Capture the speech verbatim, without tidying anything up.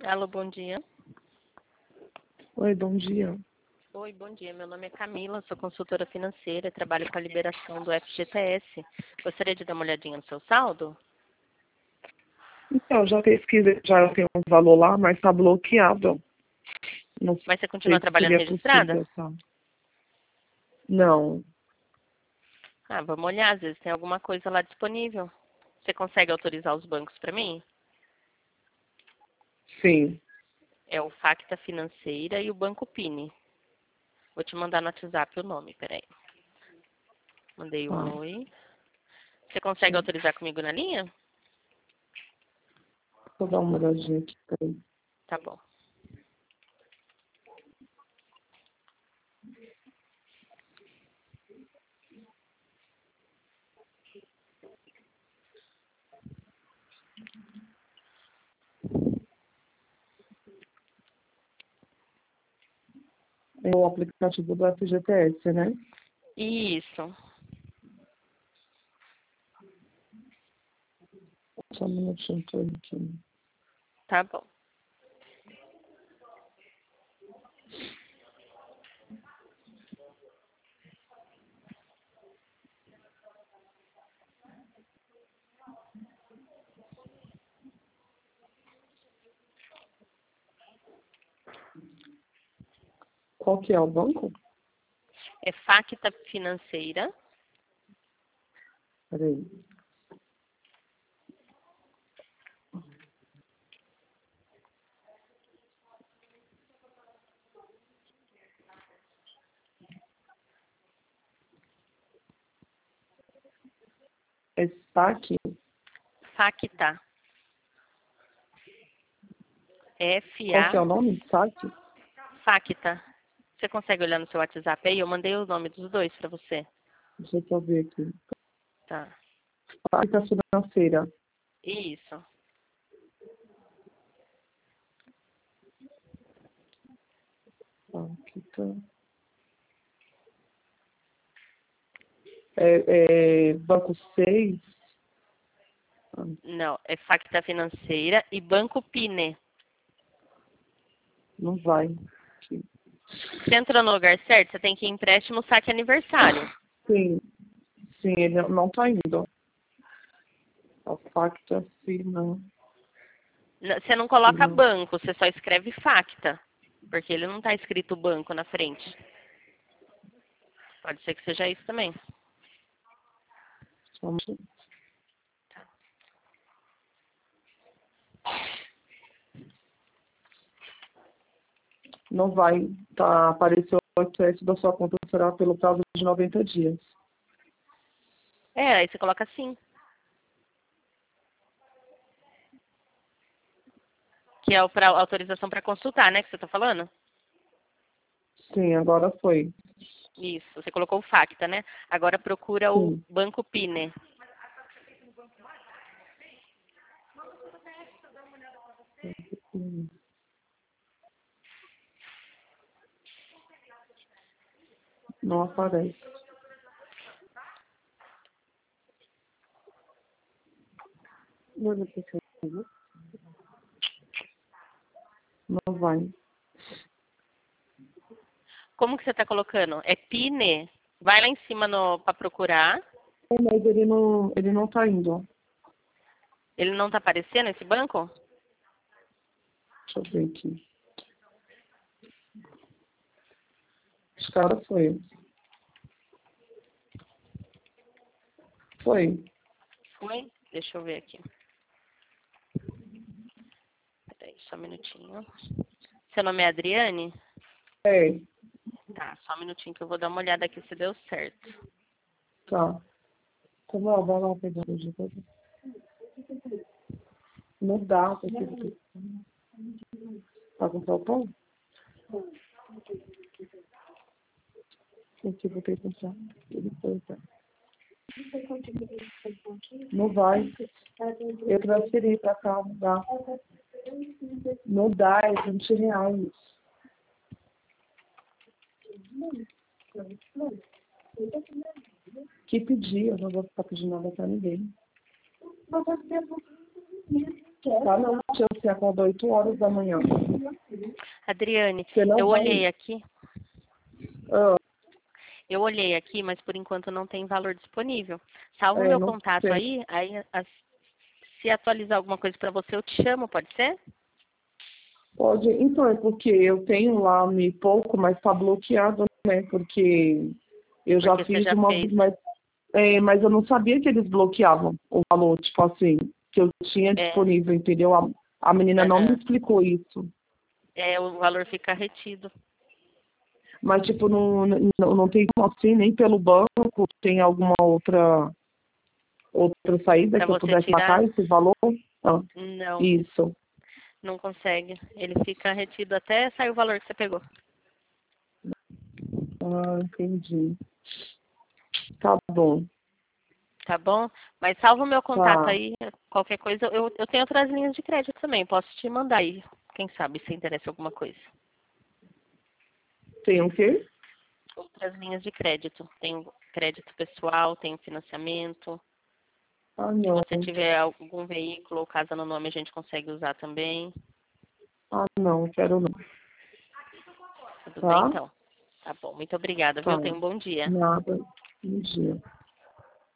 Alô, bom dia. Oi, bom dia. Oi, bom dia. Meu nome é Camila, sou consultora financeira, trabalho com a liberação do F G T S. Gostaria de dar uma olhadinha no seu saldo? Então, já pesquisei, já tem um valor lá, mas está bloqueado. Não Mas você sei continua se trabalhando seria registrada? possível, tá? Não, Ah, vamos olhar, às vezes tem alguma coisa lá disponível. Você consegue autorizar os bancos para mim? sim. É o Facta Financeira e o Banco Pini. Vou te mandar no WhatsApp o nome, peraí. Mandei Tá. um oi. Você consegue autorizar comigo na linha? Vou dar uma olhadinha aqui. Peraí. Tá bom. É o aplicativo do F G T S, né? Isso. Só um minutinho, tô aqui. Tá bom. Qual que é o banco? É Facta Financeira. Peraí. É S P A C? Facta. Qual que é o F A nome? S A C? Facta. Você consegue olhar no seu WhatsApp aí? Eu mandei o nome dos dois para você. Deixa eu só ver aqui. Tá. Facta Financeira. Isso. Facta. É, é banco seis. Não, é Facta Financeira e Banco Pine. Não vai. Aqui. Você entrou no lugar certo, você tem que ir empréstimo, saque aniversário. Sim, sim, ele não está indo. A Facta Finan. N- Você não coloca Finan. banco, você só escreve Facta. Porque ele não está escrito banco na frente. Pode ser que seja isso também. Só um minuto. Não vai. Tá, apareceu o acesso da sua conta será pelo prazo de noventa dias. É, aí você coloca assim. Que é o pra, autorização para consultar, né? Que você está falando? Sim, agora foi. Isso, você colocou o Facta, né? Agora procura o Sim. Banco Pine. Hum, Não aparece. Não Não vai. Como que você está colocando? É Pine. Vai lá em cima para procurar. É, Mas ele não, ele não tá indo. Ele não está aparecendo esse banco? Deixa eu ver aqui. Os caras foi. Foi. Foi? Deixa eu ver aqui. Peraí, só um minutinho. Seu nome é Adriane? É, Tá, só um minutinho que eu vou dar uma olhada aqui se deu certo. tá. Tá bom, vai lá pegar o de coisa. Não dá, porque tá com faltão? Porque vou ter que comprar. Ele foi, tá. Não vai. Eu transferi pra cá, não dá. Não dá, é vinte reais. Que pedir, eu não vou ficar pedindo nada pra ninguém. Tá não, tia, você acorda oito horas da manhã. Adriane, Você não eu vai... olhei aqui, Ah, eu olhei aqui, mas por enquanto não tem valor disponível. Salva o é, meu não contato sei. aí, aí as- se atualizar alguma coisa para você, eu te chamo, pode ser? Pode, então é porque eu tenho lá me pouco, mas tá bloqueado, né? Porque eu já Porque você fiz já uma fez, vez, né? mas, é, mas eu não sabia que eles bloqueavam o valor, tipo assim, que eu tinha É, disponível, entendeu? A, a menina não me aham. explicou isso. É, o valor fica retido. Mas, tipo, não, não, não tem como assim, nem pelo banco, tem alguma outra, outra saída Para que eu você pudesse matar tirar, esse valor? Ah, não, isso. não consegue. Ele fica retido até sair o valor que você pegou. Ah, entendi. Tá bom. Tá bom? Mas salva o meu contato Tá. aí, qualquer coisa. Eu, eu tenho outras linhas de crédito também, posso te mandar aí. Quem sabe se interessa em alguma coisa. Tem o quê? Outras linhas de crédito. Tem crédito pessoal, tem financiamento. Ah, Se não. você tiver algum veículo ou casa no nome, a gente consegue usar também. Ah, não, quero não. Tudo bem, Tá? então? Tá bom. Muito obrigada, Tá. viu? Tenha um bom dia. Nada. Um dia.